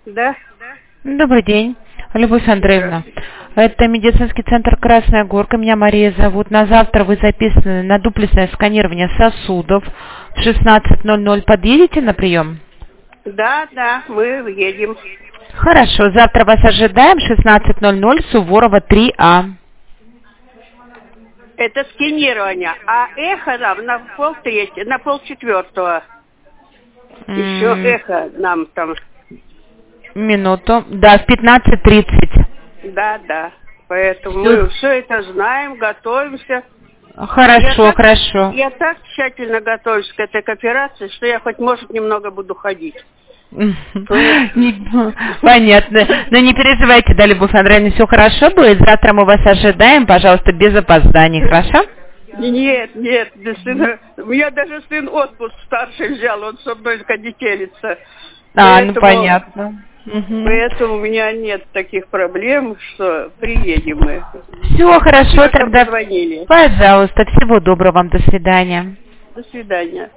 Да? Добрый день, Любовь Андреевна. Это медицинский центр «Красная Горка». Меня Мария зовут. На завтра вы записаны на дуплексное сканирование сосудов. В 16:00 подъедете на прием? Да, мы едем. Хорошо, завтра вас ожидаем. 16:00, Суворова, 3А. Это сканирование. А эхо нам на полчетвертого. Еще эхо нам там. Минуту. Да, в 15:30. Да. Поэтому мы все это знаем, готовимся. Хорошо. Я так тщательно готовлюсь к этой операции, что я хоть, может, немного буду ходить. Понятно. Но не переживайте, да, Любовь Андреевна, все хорошо будет. Завтра мы вас ожидаем, пожалуйста, без опозданий, хорошо? Нет, без сына. У меня даже сын отпуск старший взял, он со мной кондитерится. Ну понятно. Поэтому у меня нет таких проблем, что приедем мы. Все хорошо, тогда. Позвонили. Пожалуйста, всего доброго вам, до свидания. До свидания.